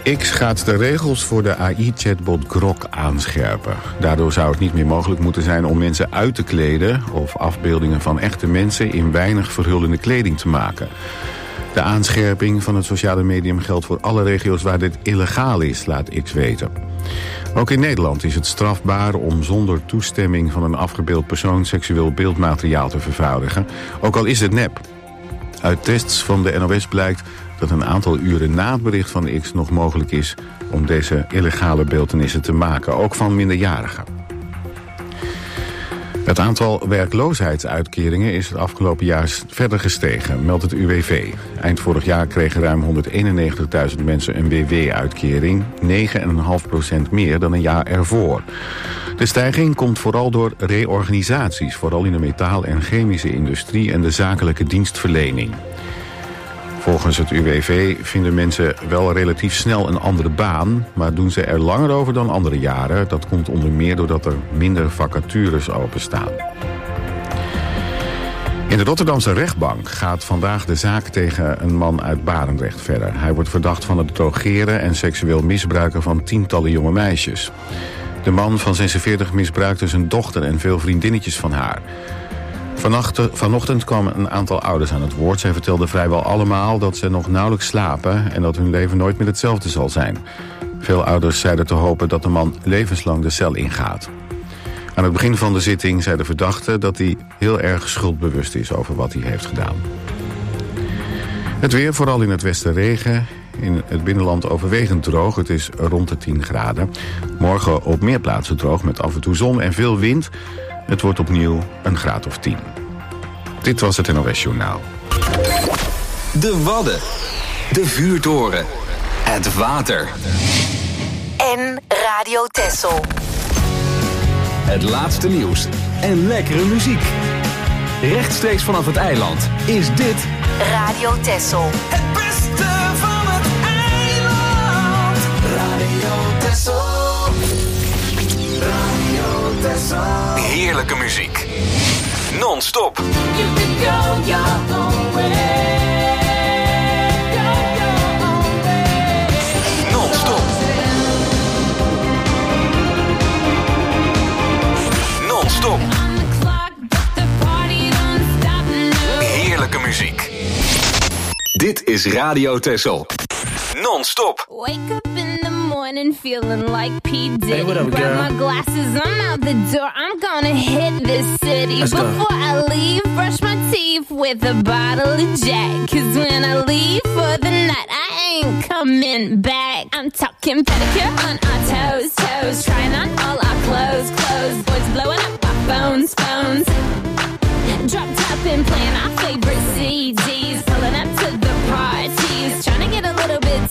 X gaat de regels voor de AI-chatbot Grok aanscherpen. Daardoor zou het niet meer mogelijk moeten zijn om mensen uit te kleden of afbeeldingen van echte mensen in weinig verhullende kleding te maken. De aanscherping van het sociale medium geldt voor alle regio's waar dit illegaal is, laat X weten. Ook in Nederland is het strafbaar om zonder toestemming van een afgebeeld persoon seksueel beeldmateriaal te vervaardigen, ook al is het nep. Uit tests van de NOS blijkt dat een aantal uren na het bericht van X nog mogelijk is om deze illegale beeltenissen te maken, ook van minderjarigen. Het aantal werkloosheidsuitkeringen is het afgelopen jaar verder gestegen, meldt het UWV. Eind vorig jaar kregen ruim 191.000 mensen een WW-uitkering, 9,5% meer dan een jaar ervoor. De stijging komt vooral door reorganisaties, vooral in de metaal- en chemische industrie en de zakelijke dienstverlening. Volgens het UWV vinden mensen wel relatief snel een andere baan, maar doen ze er langer over dan andere jaren. Dat komt onder meer doordat er minder vacatures openstaan. In de Rotterdamse rechtbank gaat vandaag de zaak tegen een man uit Barendrecht verder. Hij wordt verdacht van het drogeren en seksueel misbruiken van tientallen jonge meisjes. De man van 46 misbruikte zijn dochter en veel vriendinnetjes van haar. Vanochtend kwamen een aantal ouders aan het woord. Zij vertelden vrijwel allemaal dat ze nog nauwelijks slapen en dat hun leven nooit meer hetzelfde zal zijn. Veel ouders zeiden te hopen dat de man levenslang de cel ingaat. Aan het begin van de zitting zei de verdachte dat hij heel erg schuldbewust is over wat hij heeft gedaan. Het weer, vooral in het westen regen. In het binnenland overwegend droog. Het is rond de 10 graden. Morgen op meer plaatsen droog met af en toe zon en veel wind. Het wordt opnieuw een graad of 10. Dit was het NOS Journaal. De Wadden. De vuurtoren. Het water. En Radio Texel. Het laatste nieuws en lekkere muziek. Rechtstreeks vanaf het eiland is dit Radio Texel. Het beste van het eiland. Radio Texel. Radio Texel. heerlijke muziek. Non-stop. You can go your own way. Non-stop. Non-stop. Heerlijke muziek. Dit is Radio Texel. Non-stop. Wake up in the morning feeling like P. Diddy. Hey, what up, Grab girl? my glasses, I'm out the door. I'm gonna hit this city. Let's go. Before I leave, brush my teeth with a bottle of Jack. 'Cause when I leave for the night, I ain't coming back. I'm talking pedicure on our toes, toes. Trying on all our clothes, clothes. Boys blowing up our phones, phones. Drop top and playing our favorite CDs. Pulling up to the parties. Trying to get a little bit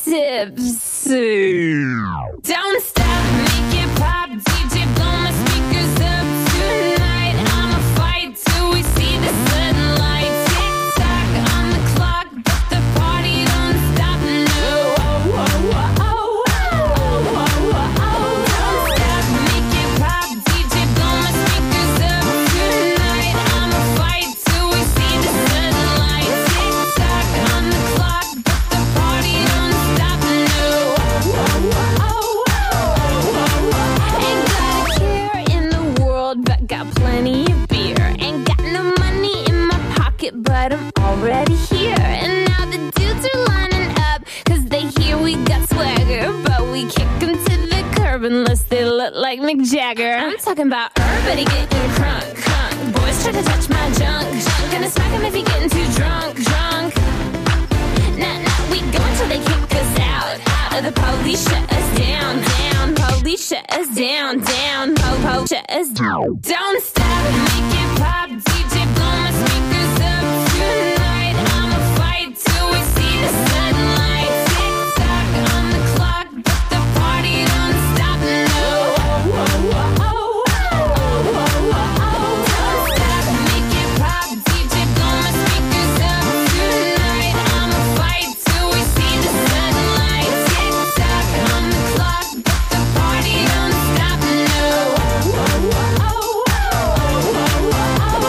tipsy. Don't stop, make it pop. DJ, blow my speakers up tonight. I'ma fight till we see the sunlight. Tick-tock on the clock, but the party don't stop, no. Oh, oh, oh, oh, oh, oh, oh, oh. Don't stop, make it pop. DJ, blow my speakers up tonight. I'ma fight till we see the sunlight. Tick-tock on the clock, but the party don't stop, no. Oh, oh, oh, oh, oh, oh. Ain't got a care in the world, but got plenty of beer. Ain't got no money in my pocket, but I'm already here. And now the dudes are lining up, 'cause they hear we got swagger. But we kick 'em to the curb unless they look like Mick Jagger. I'm talking about everybody getting crunk, crunk. Boys try to touch my junk, junk. Gonna smack him if he getting too drunk, drunk. Nah, nah, we go until they kick us out, out. Or the police shut us down, down. Police shut us down, down. Po, shut us down. Don't stop, make it pop. DJ, blow my speakers up tonight. I'ma fight till we see the sunlight. Tick-tock on the clock, but the party don't stop, no. Oh, oh, oh, oh, oh, oh, oh, oh. Don't stop, make it pop. DJ, blow my speakers up tonight. I'ma fight till we see the sunlight. Tick-tock on the clock, but the party don't stop, no. Oh, oh, oh, oh, oh, oh, oh.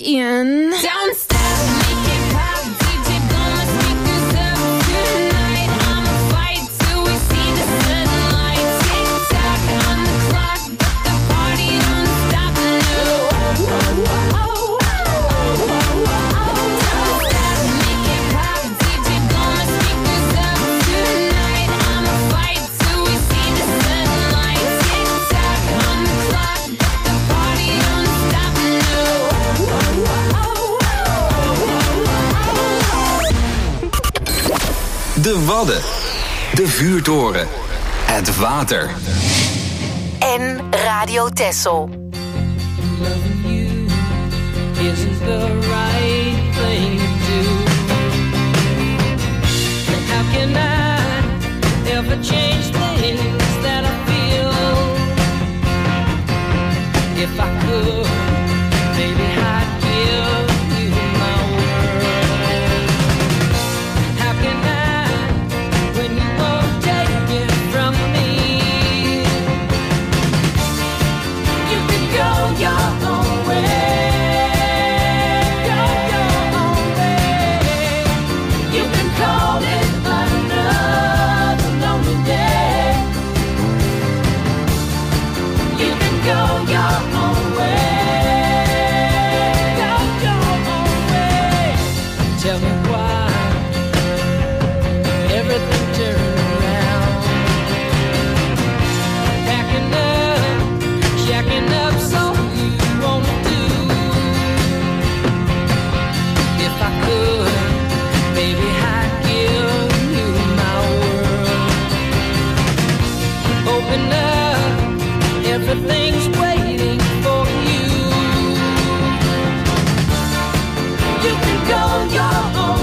in. Don't stop, make it pop, DJ blow my speakers up tonight. I'ma fight till we see the sunlight. Tick tock on the clock, but the party don't stop. No. De Wadden, de vuurtoren, het water. En Radio Texel. Loving you isn't the right thing to do. How can I ever change things that I feel? If I could, maybe I'd give you my world. How can I, when you won't take it from me? You can go your own way, go your own way. You can call it another lonely day. You can go your own way, go your own way. Tell me why everything turned around. Packing up, shacking up, so you won't do. If I could, baby, I'd give you my world. Open up, everything's waiting for you. You can go your own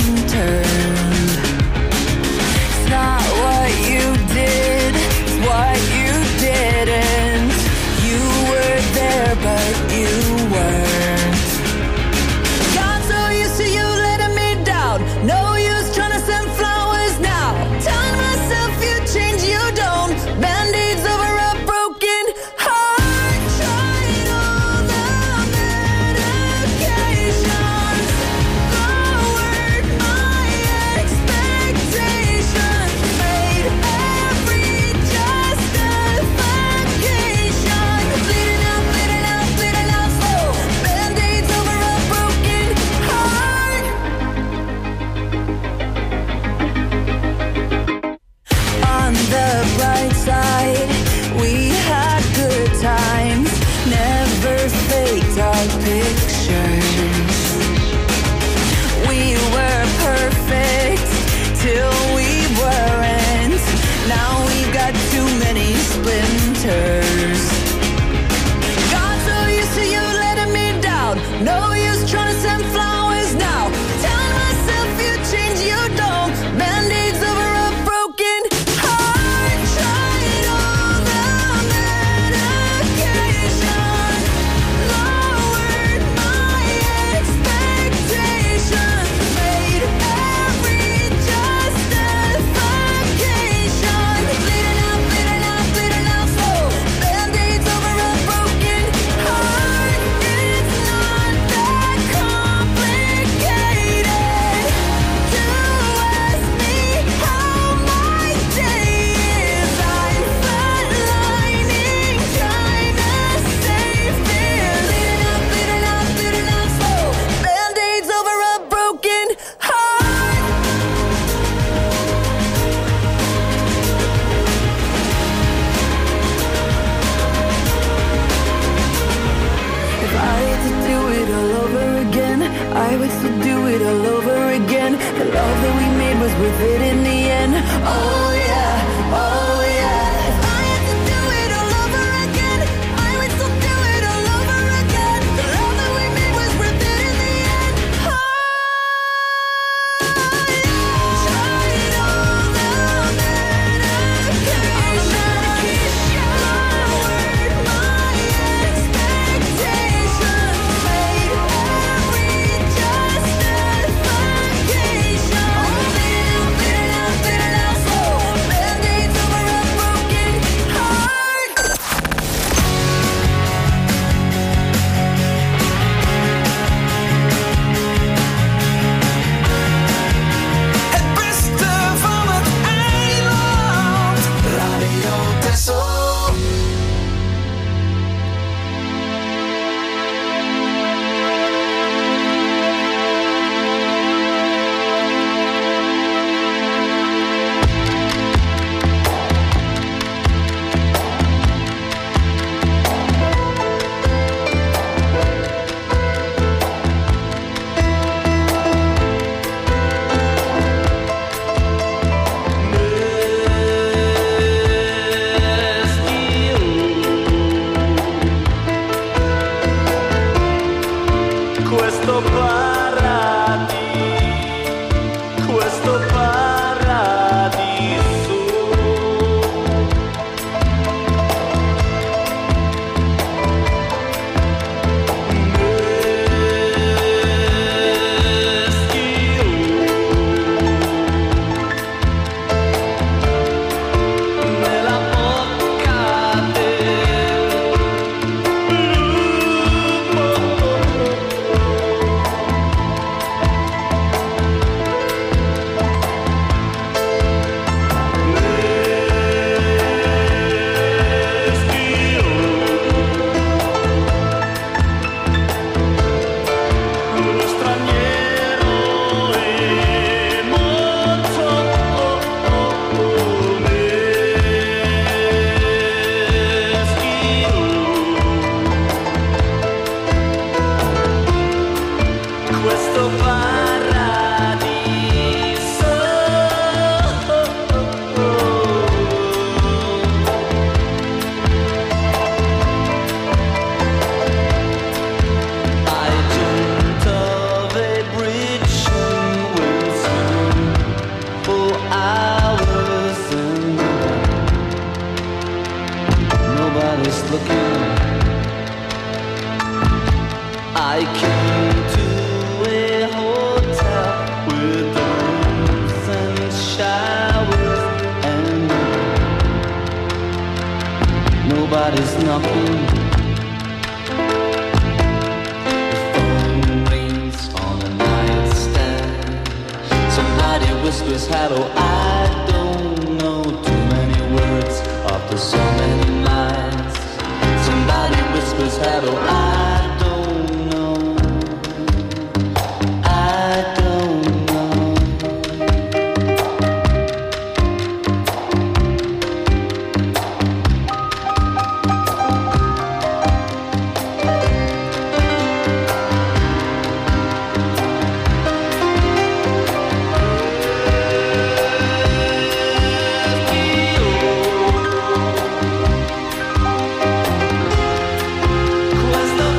unturned. It's not what you did, it's what you didn't. You were there, but you weren't. Got so used to you letting me down. No use trying to send flowers now. Telling myself you change, you don't. Band-aids over a broken heart. Tried all the medications, lowered my expectations, made every justification. Bleeding out, bleeding out, bleeding out slow. Band-aids over a broken heart. On the bright side, we had good times, never faked our pictures. We were perfect till we weren't. Now we've got too many splinters. Got so used to you letting me down. No use trying to send flowers now. Telling myself you change, you don't. Band-aids over a broken heart. Tried all the medication, lowered my expectations, made every justification. Bleeding out, bleeding out, bleeding out slow. Band-aids over a broken heart. It's not that complicated to ask me how my day is. I'm flatlining, trying to save this. Bleeding out, bleeding out, bleeding out slow. Band-aids over a broken heart. If I had to do it all over again, I would still do it all over again. The love that we made was worth it in the end. Oh yeah, oh yeah. If I had to do it all over again, I would still do it all over again. The love that we made was worth it in the end. Oh yeah. Tried all the medication, lowered my expectations, made every justification. Bleeding out, bleeding out, bleeding out slow. Band-aids over a somebody's knocking. The phone rings on a nightstand. Somebody whispers hello. I don't know too many words after so many nights. Somebody whispers hello. I don't know. I don't know. Questo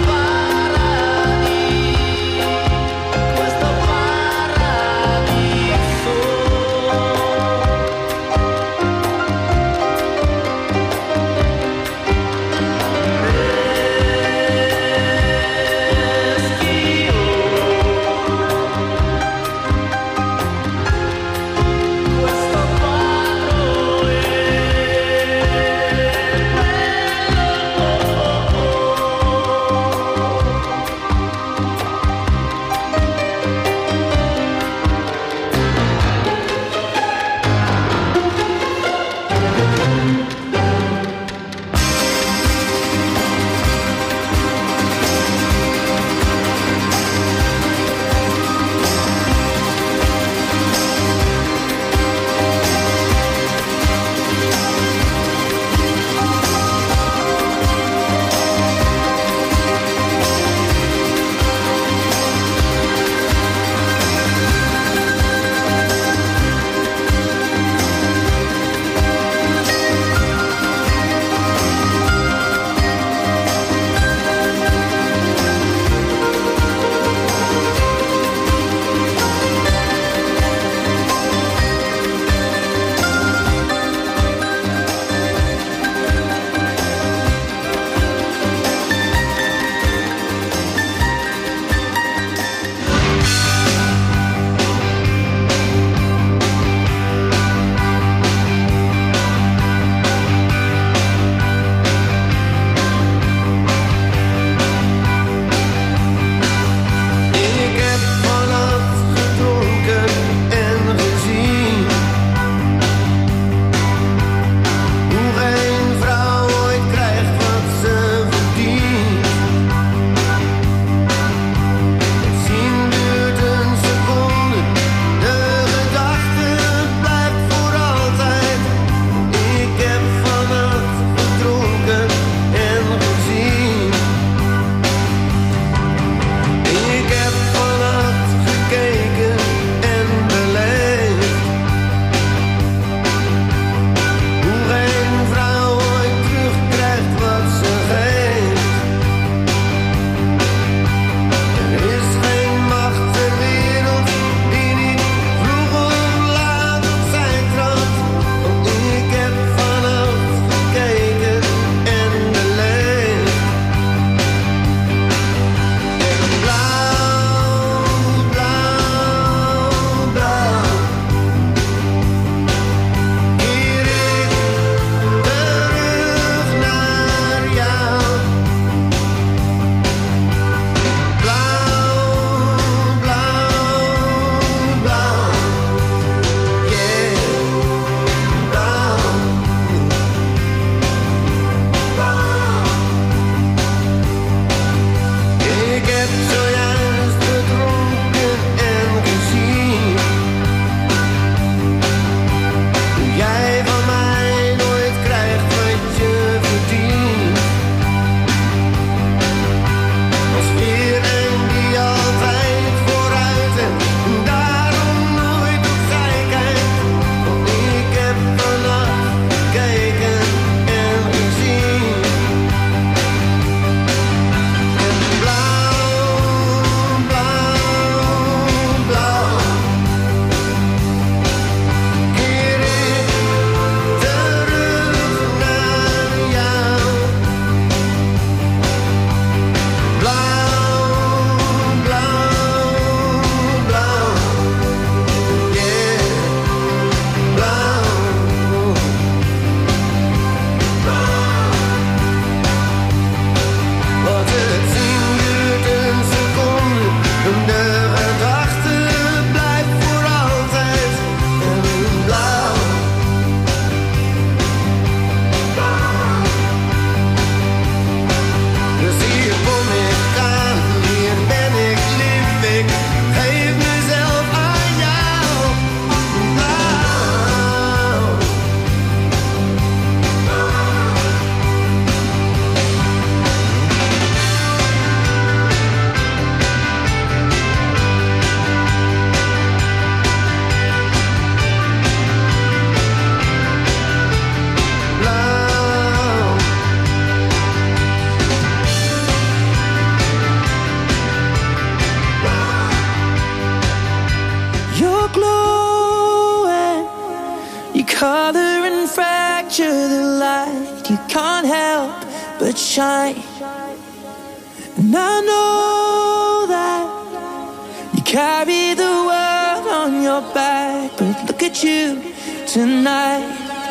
You color and fracture the light. You can't help but shine. And I know that you carry the world on your back, but look at you tonight.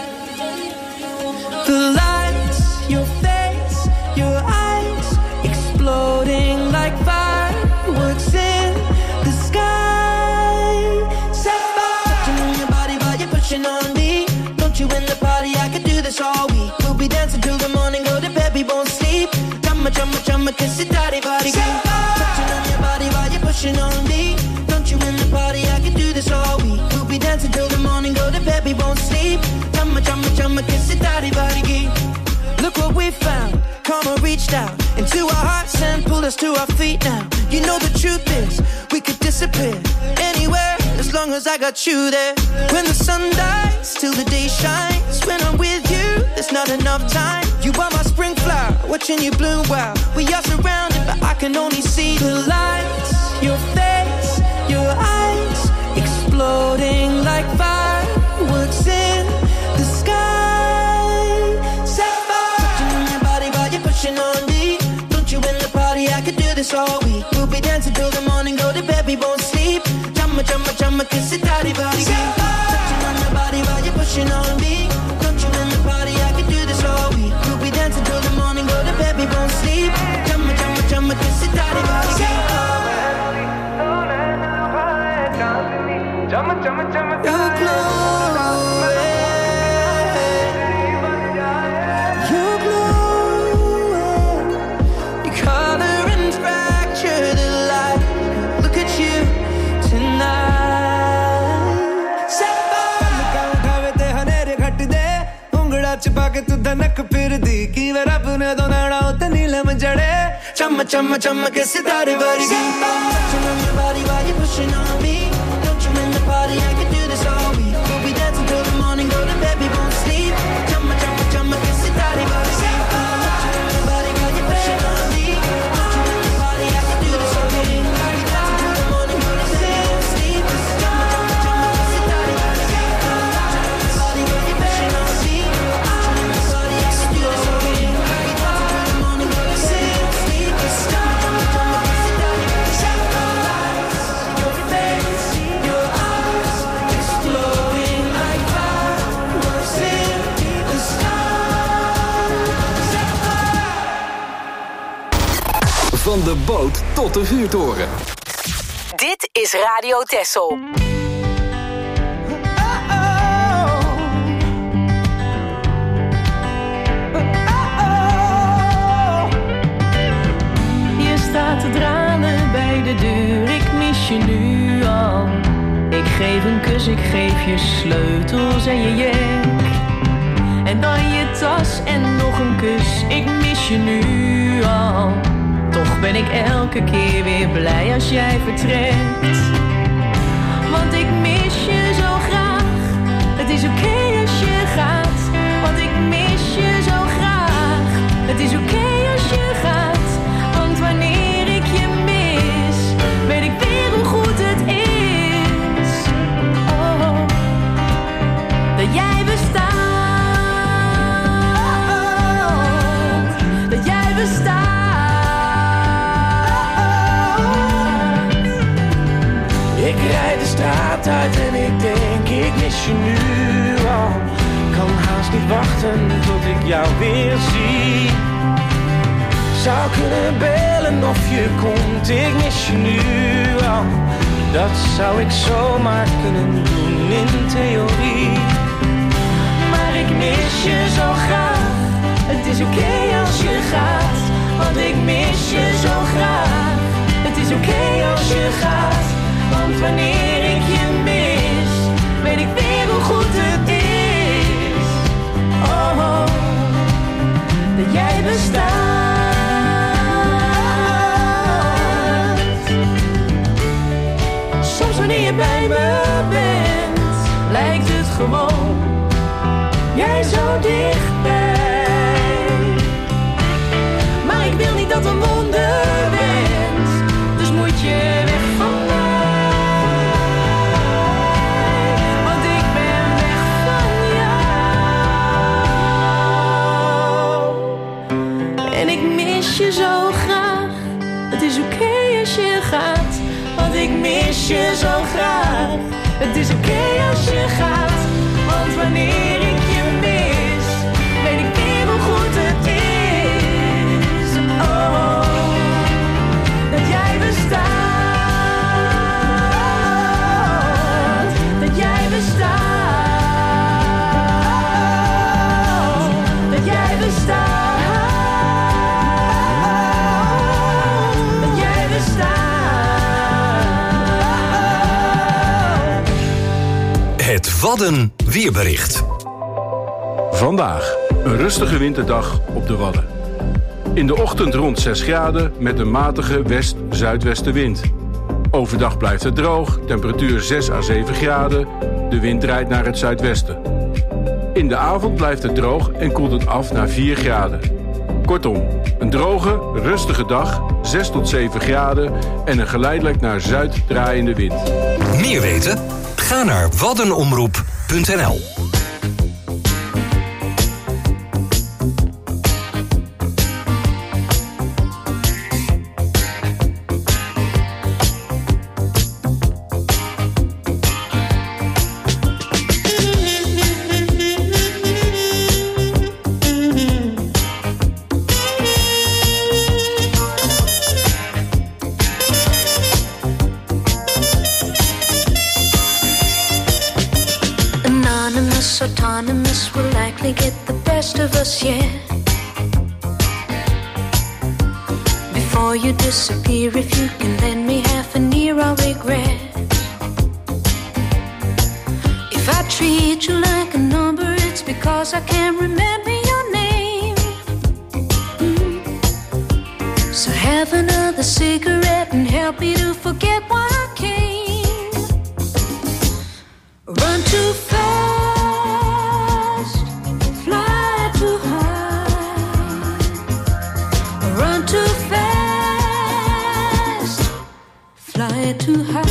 The lights, your face, your eyes, exploding like fireworks in the sky. Sapphire, touching on your body while you're pushing on me. Don't you in the party? I could do this all week. We'll be dancing till the morning, go to bed, we won't sleep. Chumma, chumma, chumma, kiss it, daddy, body, touching on your body while you're pushing on me. Don't you in the party? I could do this all week. We'll be dancing till the morning, go to bed, we won't sleep. Chumma, chumma, chumma, kiss it, daddy, body. Look what we found. Karma reached out into our hearts and pulled us to our feet now. You know the truth is, we could disappear anywhere as long as I got you there. When the sun dies, till the day shines. When I'm with you, there's not enough time. You are my spring flower, watching you bloom wild. We are surrounded, but I can only see the lights. Your face, your eyes, exploding like fireworks in the sky. Sapphire, touching on your body while you're pushing on me. Don't you in the party? I could do this all week. We'll be dancing till the morning, go to bed, we won't sleep. Chumma, chumma, chumma, kiss it, daddy, body. Touching on your body while you're pushing on me. Don't you in the party? I could do this all week. We'll be dancing till the morning, go to bed, we won't sleep. Chumma, chumma, chumma, kiss it, daddy, body. You're glowing. You're glowing. You color and fracture the light. Look at you tonight. Sapphire. हनेरे घट दे उंगड़ा चिपा के तू धनक फिर दी की वे रब ने दो नाड़ा उते नीलम जड़े Chumma, chumma, chumma, kiss it, daddy, body. Touching on your body while you're pushing on me. Don't you in the party? I could do this all week. We'll be dancing till the morning, go to bed, we won't sleep. Chumma, chumma, chumma, kiss it, daddy, body. Touching on your body while you're pushing on me. Don't you in the party? I could do this all week. We'll be dancing till the morning, go to bed, we won't sleep. Chumma, chumma, chumma, kiss it, daddy, body. Touching on your body while you're pushing on me. Don't you in the party? I could do this all week. We'll be dancing till the morning, go to bed, we won't sleep. Chumma, chumma, chumma, kiss it, daddy, body. Your face, your eyes, exploding like fireworks in the sky. Van de boot tot de vuurtoren. Dit is Radio Texel. Je staat te dralen bij de deur, ik mis je nu al. Ik geef een kus, ik geef je sleutels en je jek. En dan je tas en nog een kus, ik mis je nu al. Toch ben ik elke keer weer blij als jij vertrekt. Want ik mis je zo graag, het is oké als je gaat. Want ik mis je zo graag, het is oké als je gaat. Want wanneer ik je mis, weet ik weer hoe goed het is. Oh, dat jij bestaat, dat jij bestaat. Ik rijd de straat uit en ik denk ik mis je nu al. Kan haast niet wachten tot ik jou weer zie. Zou kunnen bellen of je komt, ik mis je nu al. Dat zou ik zomaar kunnen doen in theorie. Maar ik mis je zo graag, het is oké als je gaat. Want ik mis je zo graag, het is oké als je gaat. Want wanneer ik je mis, weet ik weer hoe goed het is. Oh, dat jij bestaat. Soms wanneer je bij me bent, lijkt het gewoon jij zo dichtbij. Maar ik wil niet dat een wonder bent, dus moet je weg van mij. Want ik ben weg van Het is oké als je gaat, want wanneer ik je mis, weet ik niet hoe goed het is. Oh, dat jij bestaat, dat jij bestaat, dat jij bestaat, dat jij bestaat. Het Wadden weerbericht. Vandaag een rustige winterdag op de Wadden. In de ochtend rond 6 graden met een matige west-zuidwestenwind. Overdag blijft het droog, temperatuur 6 à 7 graden. De wind draait naar het zuidwesten. In de avond blijft het droog en koelt het af naar 4 graden. Kortom, een droge, rustige dag, 6 tot 7 graden en een geleidelijk naar zuid draaiende wind. Meer weten? Ga naar waddenomroep.nl. Autonomous will likely get the best of us yet. Before you disappear, if you can lend me half an ear, I'll regret. If I treat you like a number, it's because I can't remember your name. So have another cigarette and help me to forget why I came. Run too fast, fly too high. Run too fast, fly too high.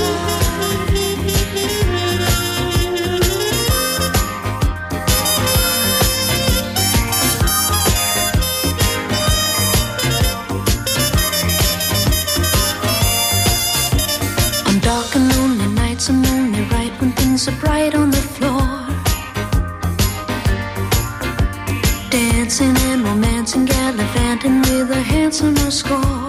On dark and lonely nights, I'm only right when things are bright on the floor. Dancing and romancing, gallivanting with a handsomer score.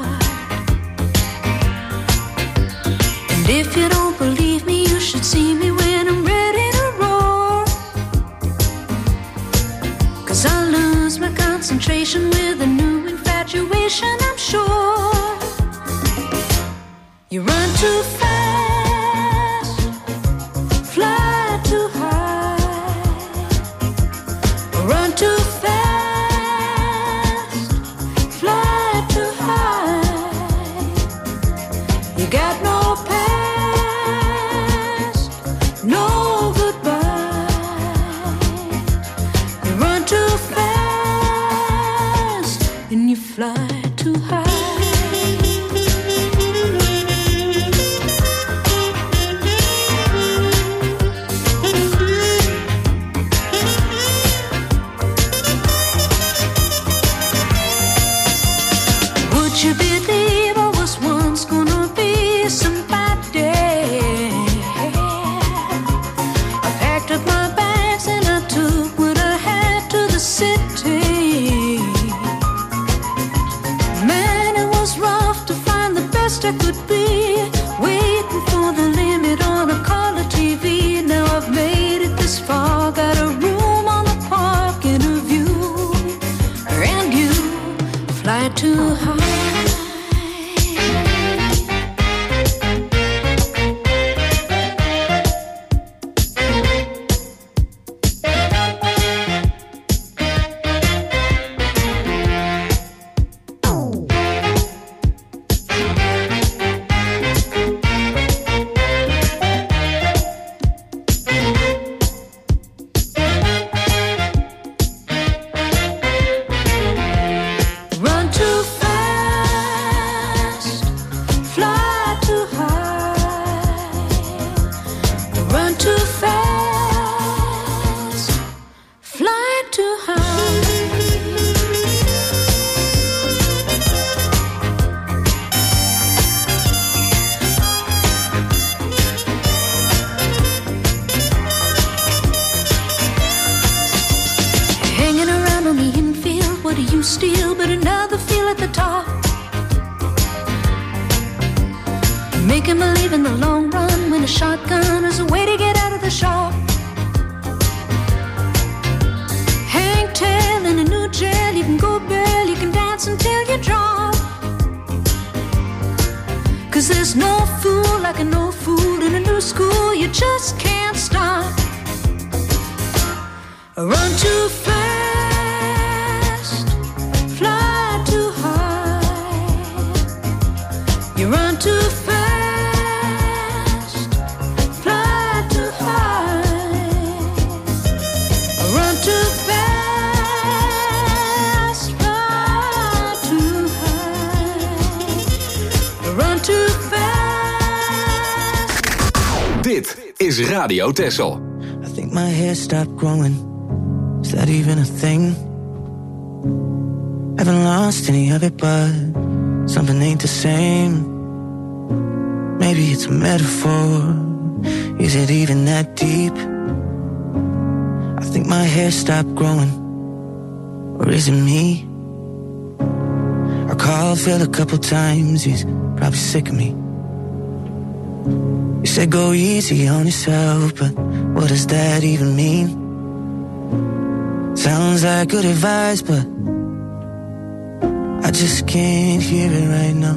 And if you don't believe me, you should see me when I'm ready to roar. 'Cause I lose my concentration with a new infatuation, I'm sure. You run too fast, fly too high. Run too fast, fly too high. You got no past, no goodbye. You run too fast and you fly too high. Would you believe I was once gonna be somebody? I packed up my bags and I took what I had to the city. from steel, but another feel at the top. Make him believe in the long run when a shotgun is a way to get out of the shop. Hang tail in a new jail, you can go bail, you can dance until you drop. 'Cause there's no fool like an old fool in a new school, you just can't stop. Run too fast, fly too high. You run too fast, fly too high. Run too fast, fly too high. Run too fast. Dit is Radio Texel. I think my hair stopped growing. Is that even a thing? Haven't lost any of it, but something ain't the same. Maybe it's a metaphor. Is it even that deep? I think my hair stopped growing. Or is it me? I called Phil a couple times. He's probably sick of me. He said go easy on yourself, but what does that even mean? Sounds like good advice, but I just can't hear it right now.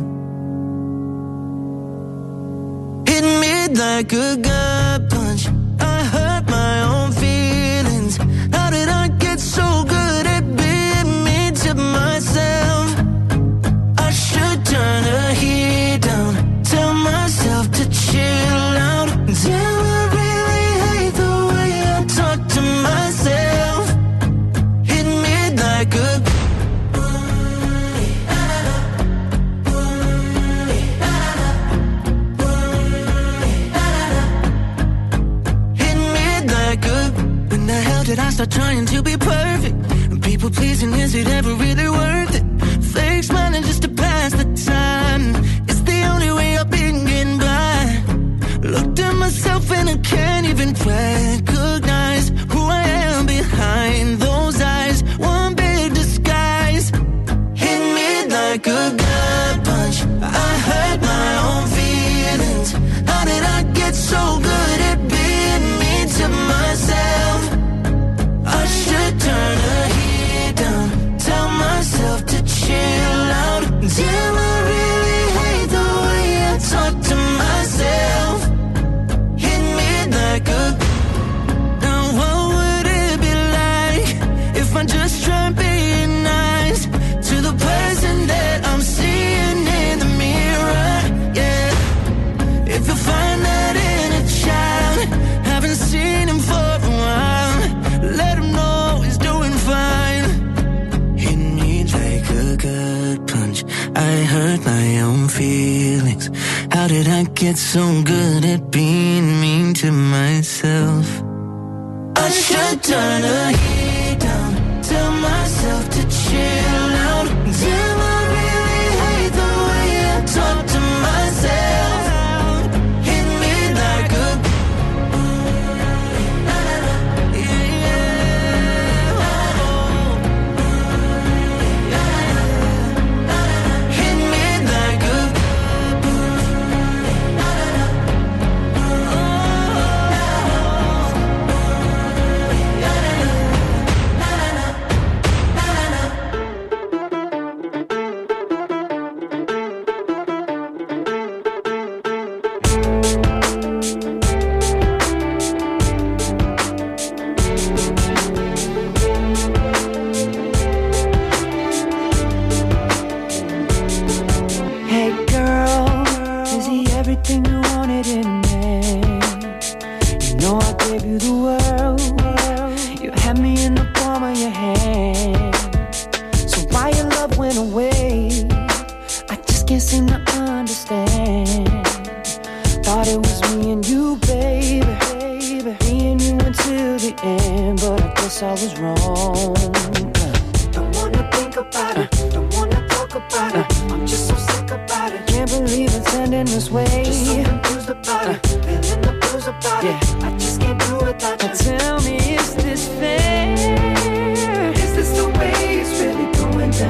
Hit me like a gut punch. I hurt my own feelings. How did I get so good at being mean to myself? I should turn the heat down. Tell myself to chill out. Tell I really hate the way I talk to myself. Hit me like a when the hell did I start trying to be perfect? And people pleasing, is it ever really worth it? Fake smiling just to pass the time. It's the only way I've been getting by. Looked at myself and I can't even recognize who I am behind those eyes. One big disguise. Hit me like a gut punch. I hurt my own feelings. How did I get so good at being mean to myself? I should turn the heat down. Tell myself to chill out. Damn, I really hate the way I talk to myself. Hit me like a. Now what would it be like if I just try being nice to the person that I'm seeing in the mirror? Yeah. If you find that in a child, haven't seen him for a while, let him know he's doing fine. Hit me like a gut punch. I hurt my own feelings. How did I get so good at being mean to myself? I should turn the heat down. Tell myself to chill out. Damn, I really hate the way I talk to myself. Hit me like a. Hit me like a. Hey girl, is he everything you wanted in a man? You know I gave you the world. You had me in the palm of your hand. So why your love went away? I just can't seem to understand. Thought it was me and you, baby. Me and you until the end, but I guess I was wrong. Don't wanna think about it. Don't wanna talk about it. I'm just so sick about it. Can't believe it's ending this way. Just so confused about it. Feeling the blues about it. I just can't do it without you. Tell me, is this fair? Is this the way it's really going down?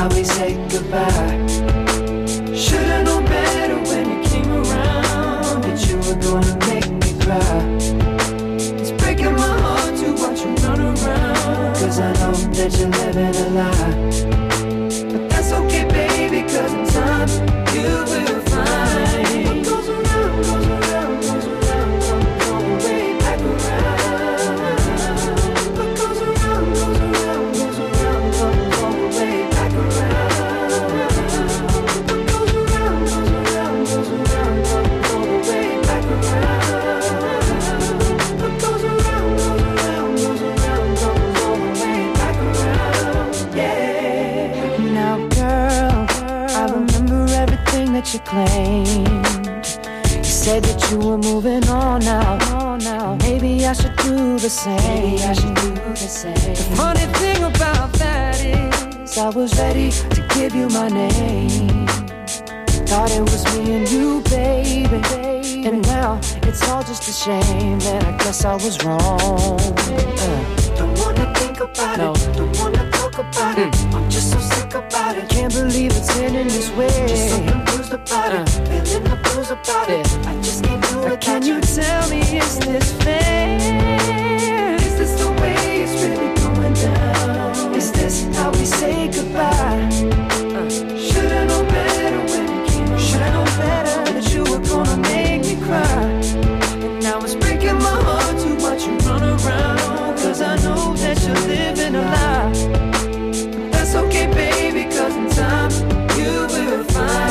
how we say goodbye. Should've known better when you came around, that you were gonna make me cry. It's breaking my heart to watch you run around, cause I know that you're living a lie. But that's okay, baby, cause in time you will find what goes around, goes around, goes around, comes way back around. What goes around, goes around, goes around, comes way back around. What goes around, goes around, goes around, comes way back around. What goes around, goes around, goes around, comes way back around. Yeah. Now, girl, I remember everything that you claimed. You said that you were moving on now. Maybe I should do the same. The funny thing about that is I was ready to give you my name. Thought it was me and you, baby. And now it's all just a shame, and I guess I was wrong. Don't wanna think about it, don't wanna talk about it. I'm just so sick about it. Can't believe it's ending this way. Just so confused about it, feeling the blues about it. I just can't do it. Can you tell me, is this fair? Is this the way it's really going down? Is this how we say goodbye? Should've known better when you came around. Should've known better that you were gonna make me cry. And now it's breaking my heart to watch you run around, cause I know that you're living a lie. But that's okay, baby, cause in time you will find.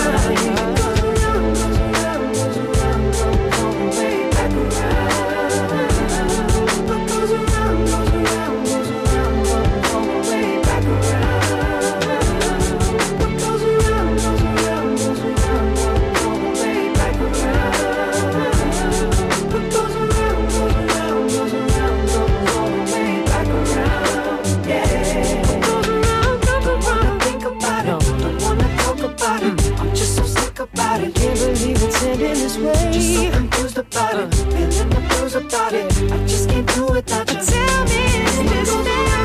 This way. Just so confused about it, feeling the blues about it. I just can't do without you. Tell me, is this fair?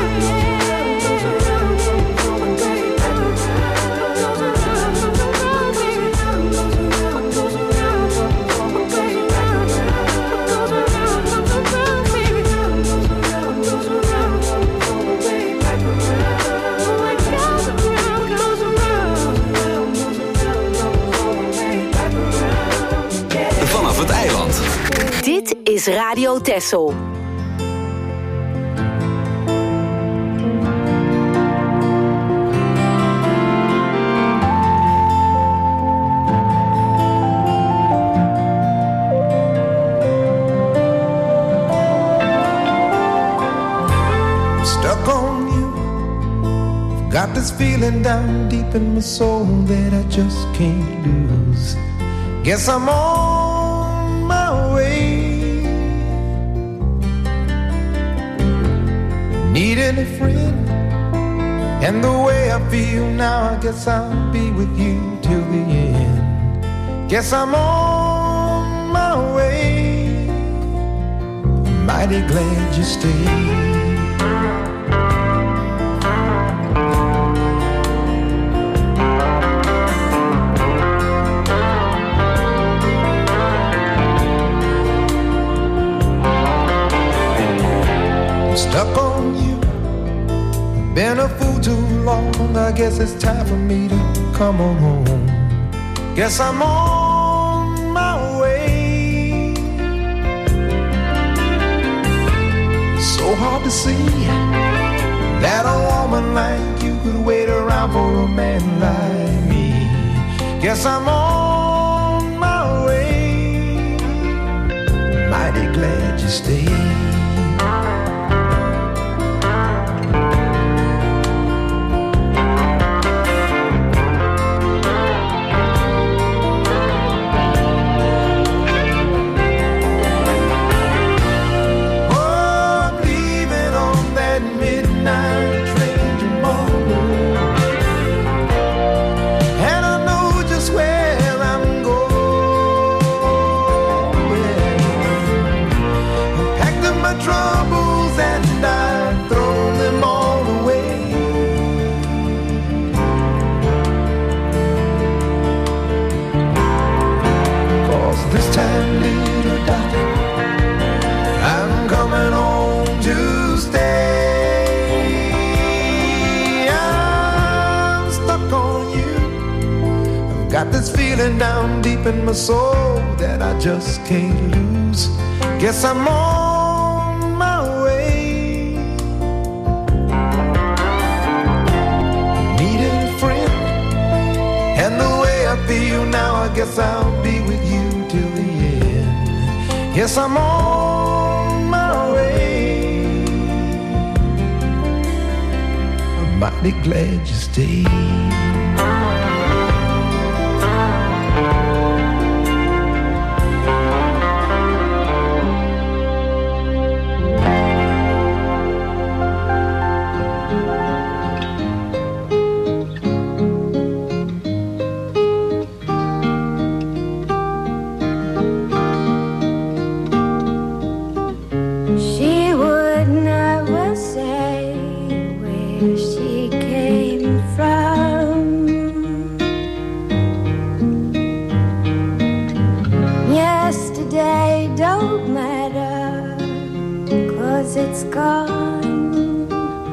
Vanaf het eiland. Dit is Radio Texel. Stuck on you. Got this feeling down deep in my soul that I just can't lose. Guess I'm on my way. Needing a friend, and the way I feel now, I guess I'll be with you till the end. Guess I'm on my way. Mighty glad you stayed. Stuck on you, been a fool too long. I guess it's time for me to come on home. Guess I'm on my way. So hard to see that a woman like you could wait around for a man like me. Guess I'm on my way. Mighty glad you stayed. feeling down deep in my soul that I just can't lose. Guess I'm on my way. Needed a friend, and the way I feel now, I guess I'll be with you till the end. Yes, I'm on my way. I'm mighty glad you stayed. It's gone.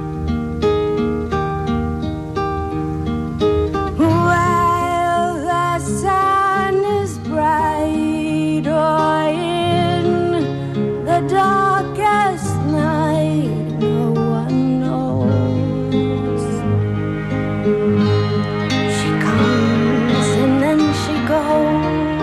While the sun is bright, or in the darkest night, no one knows. She comes and then she goes.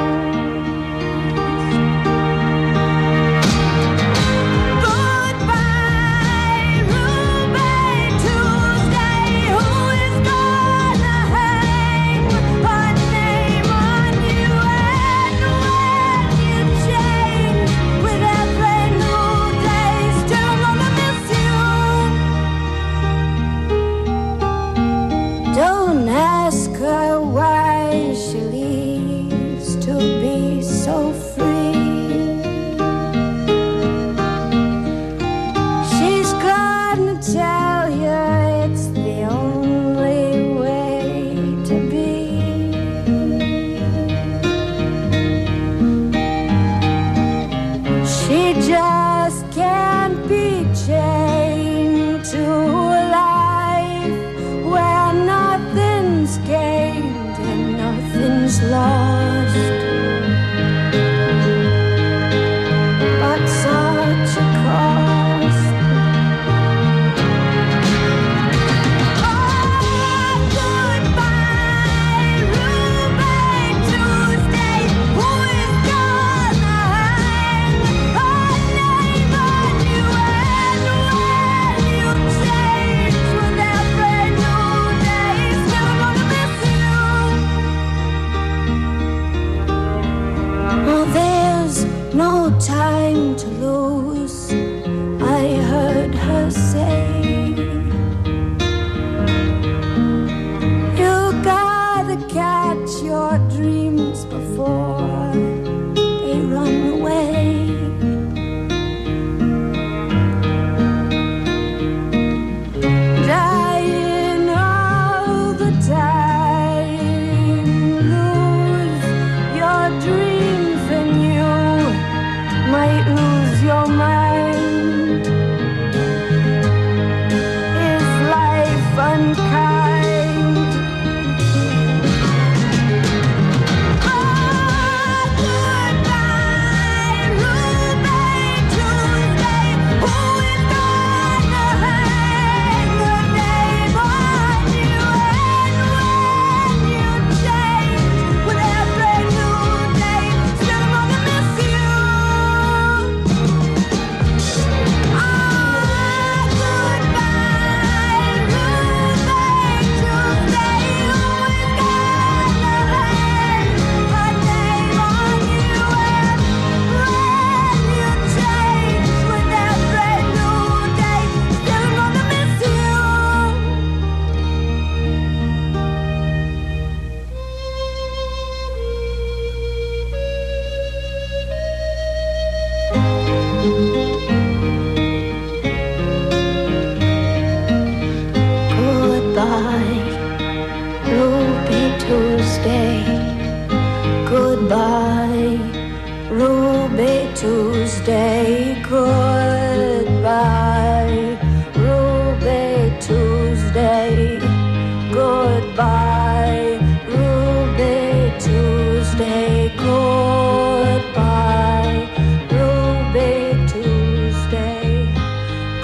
Tuesday, goodbye, Ruby Tuesday, goodbye, Ruby Tuesday.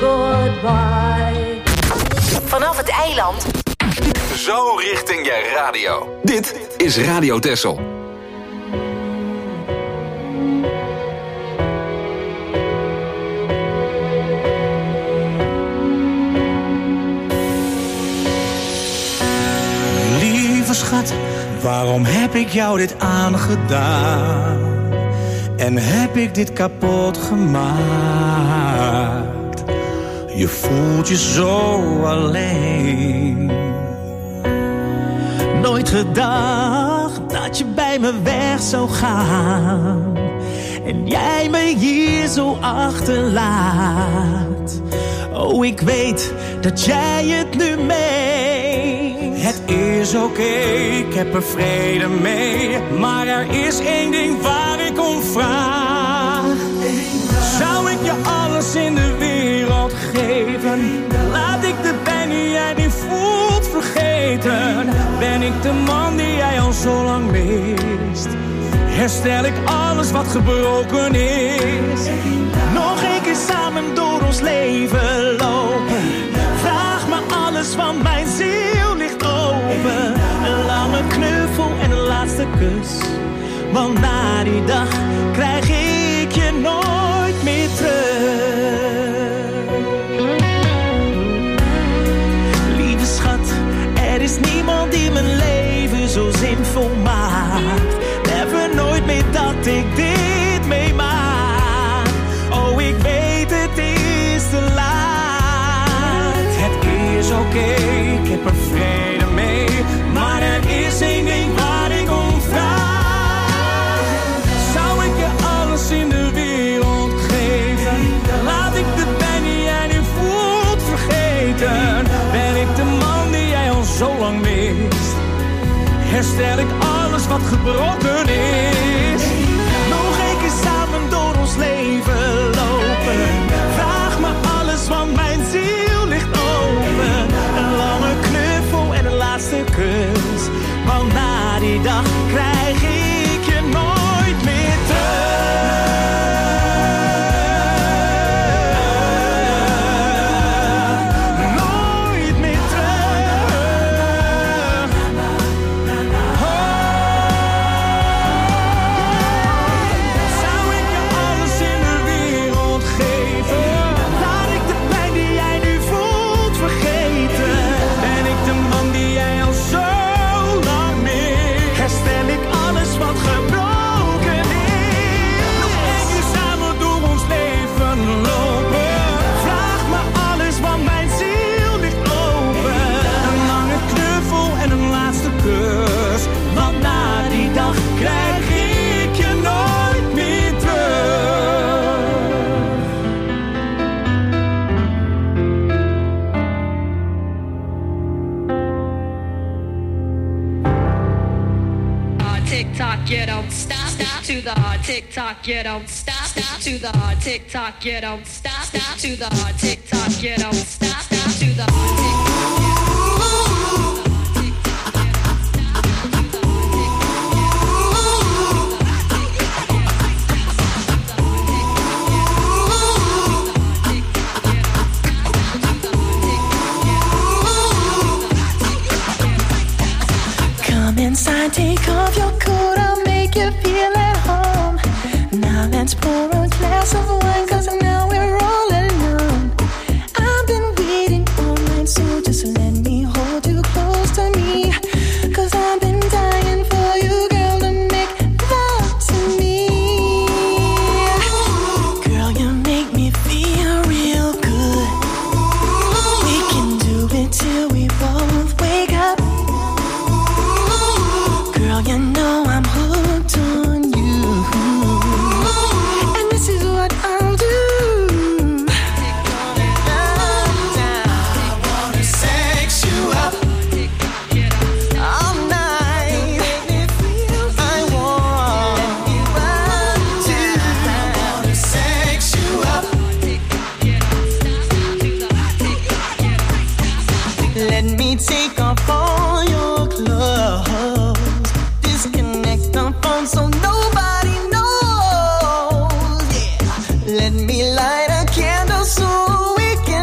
goodbye. Vanaf het eiland. Zo richting je radio. Dit is Radio Texel. Lieve schat, waarom heb ik jou dit aangedaan? En heb ik dit kapot gemaakt? Je voelt je zo alleen. Nooit gedacht dat je bij me weg zou gaan. En jij me hier zo achterlaat. Oh, ik weet dat jij het nu meent. Het is oké, ik heb er vrede mee. Maar er is één ding waar ik om vraag. Zou ik je alles in de wereld geven? Laat ik de pijn die jij nu voelt vergeten. Ben ik de man die jij al zo lang mist? Herstel ik alles wat gebroken is? Nog één keer samen door ons leven lopen. Vraag me alles, want mijn ziel ligt open. Een lange knuffel en een laatste kus. Want na die dag krijg ik je nooit meer terug. Lieve schat, er is niemand die mijn leven zo zinvol maakt. Never nooit meer dat ik dit meemaak. Oh, ik weet het is te laat. Het is oké, ik heb er vrede mee. Maar er is één ding waar ik om vraag. Zou ik je alles in de wereld geven? Laat ik de pijn die jij nu voelt vergeten. Ben ik de man die jij al zo lang mist? Herstel ik alles wat gebroken is? Nog één keer samen door ons leven lopen. Vraag me alles, want mijn ziel ligt open. Een lange knuffel en een laatste kus. Want na die dag krijg ik je nooit meer terug. Nooit meer terug. Zou ik je alles in de wereld geven? Laat ik de pijn die jij nu voelt vergeten. Ben ik de man die jij al zo lang mist? Herstel ik alles wat gebroken is? Nog één keer samen door ons leven lopen. Vraag me alles, want mijn ziel ligt open. Een lange knuffel en een laatste kus. Want na die dag krijg ik je nooit meer terug. Tick tock, you don't stop, stop to the hard tick tock, you don't stop, stop to the hard tick tock, you don't stop, stop to the hard tick tock, you don't stop, stop to the hard tick tock. Come inside, take off your coat, I'll make you feel at home. Now let's pour a glass of wine, 'cause now we're all alone. I've been waiting all night, so just let me hold you close to me. 'Cause I've been dying for you, girl, to make love to me. Girl, you make me feel real good. We can do it till we both wake up. Girl, you know I'm hooked on you. And this is what I'll do. I wanna sex you up all night. I want to. I wanna sex you up. Let me take off all your clothes. Disconnect the phone so nobody knows. Yeah. Let me light a candle so we can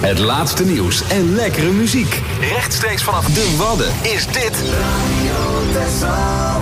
Het laatste nieuws en lekkere muziek. Rechtstreeks vanaf de Wadden is dit Radio Texel.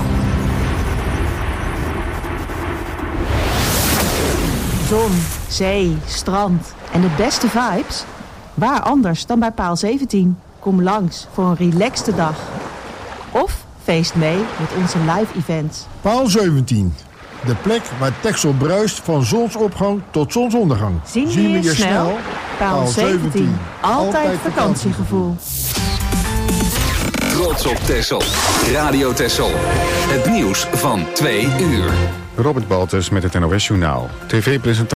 Zon, zee, strand en de beste vibes? Waar anders dan bij Paal 17? Kom langs voor een relaxte dag. Of feest mee met onze live events. Paal 17. De plek waar Texel bruist van zonsopgang tot zonsondergang. Zien we je snel? Paal 17. Altijd vakantiegevoel. Trots op Texel. Radio Texel. Het nieuws van 2 uur. Robert Baltus met het NOS Journaal. TV-presentator